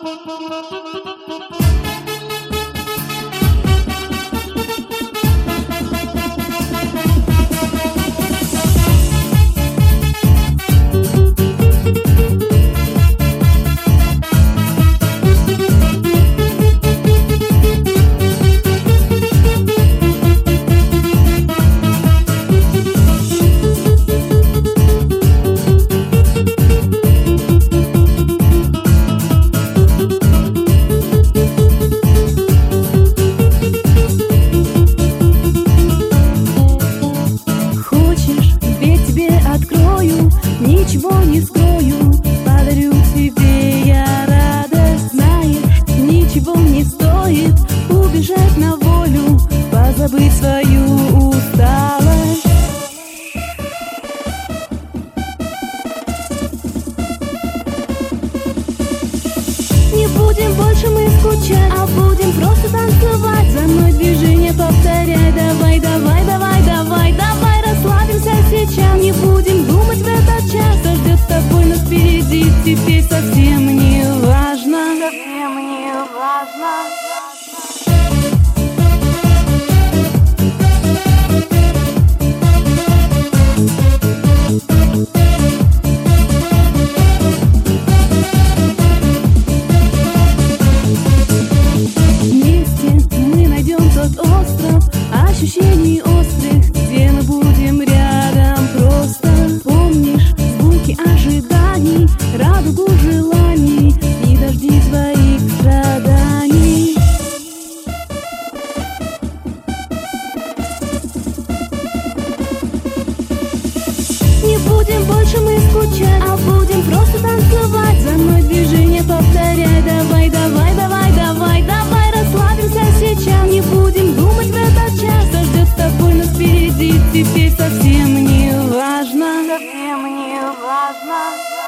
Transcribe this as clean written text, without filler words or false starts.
Ничего не скрою, подарю тебе я радость. Знаешь, ничего не стоит убежать на волю, позабыть свою усталость. Не будем больше мы скучать, а будем просто танцевать. За мной движение повторяй, давай, давай, давай, давай, давай, расслабимся сейчас. Не будем думать в этот час, что ждет с тобой нас впереди. Теперь совсем не важно, совсем не важно. Ощущений острых, где мы будем рядом просто. Помнишь звуки ожиданий, радугу желаний и дожди твоих страданий. Не будем больше мы скучать, а будем просто танцевать. За мной движение повторяй, давай, давай, давай, давай, давай, расслабимся сейчас. Не будем думать в этот час, что ждет с тобой нас впереди. Теперь совсем не важно, совсем не важно.